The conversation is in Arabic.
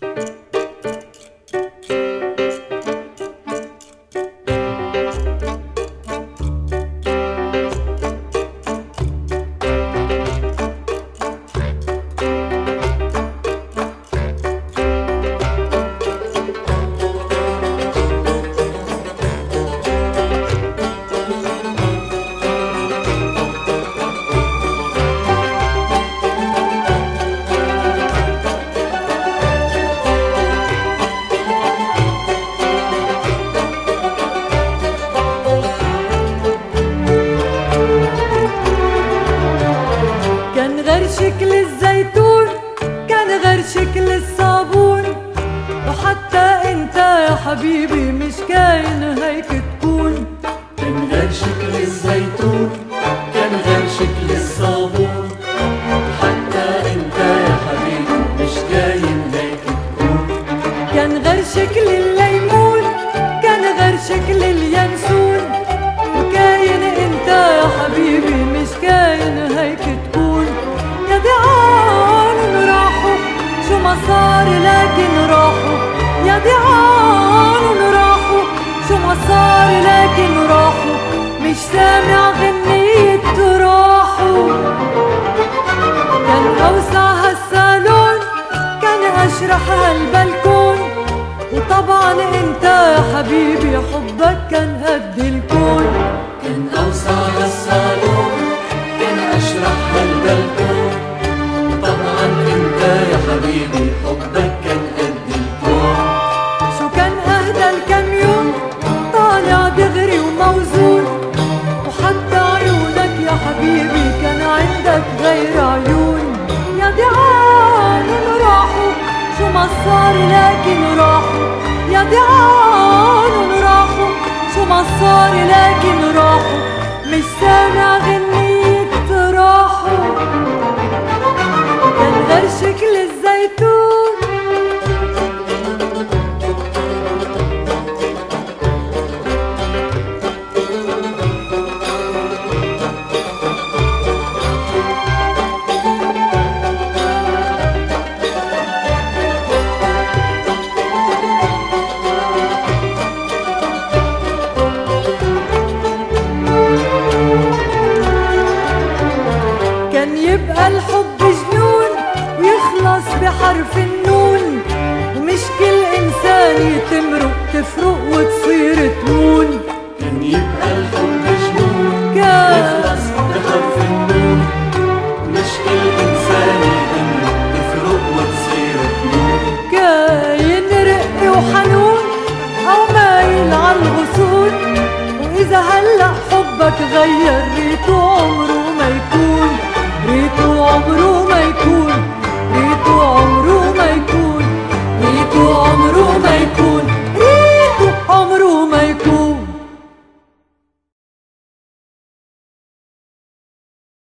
شكل الزيتون كان غير شكل الصابون، وحتى انت يا حبيبي مش كاين هيك تكون. كان غير شكل الزيتون كان غير شكل الصابون، وحتى انت يا حبيبي مش كاين هيك تكون. كان غير شكل الليمون كان غير شكل اليانسون، وكاين انت يا حبيبي مش كاين هيك تكون. يا دي عالم راحوا شو ما صار لكن راحوا، يا دي عالم راحوا شو ما صار لكن راحوا، مش سامع غنية راحوا. كان أوسع هالصالون كان أشرح هالبلكون، وطبعا انت يا حبيبي حبك كان قد الكون. كان أوسع هالصالون كان أشرح هالبلكون، طبعا انت يا حبيبي حبك كان قد الكون. شو كان اهدى الكم يوم طالع دغري وموزون، وحتى عيونك يا حبيبي كان عندك غير عيون. يا دي عالم راحوا شو ما صار لكن راحوا، يا دي عالم راحوا شو ما صار لكن راحوا، مش سامع غنية راحوا. كان غير شكل الزيتون كان يبقى الحب جنون ويخلص بحرف النون، ومش كل إنسان يتمرق تفرق وتصير تمون. كان يبقى الحب جنون يخلص بحرف النون، مش كل إنسان يتمرق تفرق وتصير تمون. كاين رقي وحنون أو مايل عالغصون، وإذا هلأ حبك غير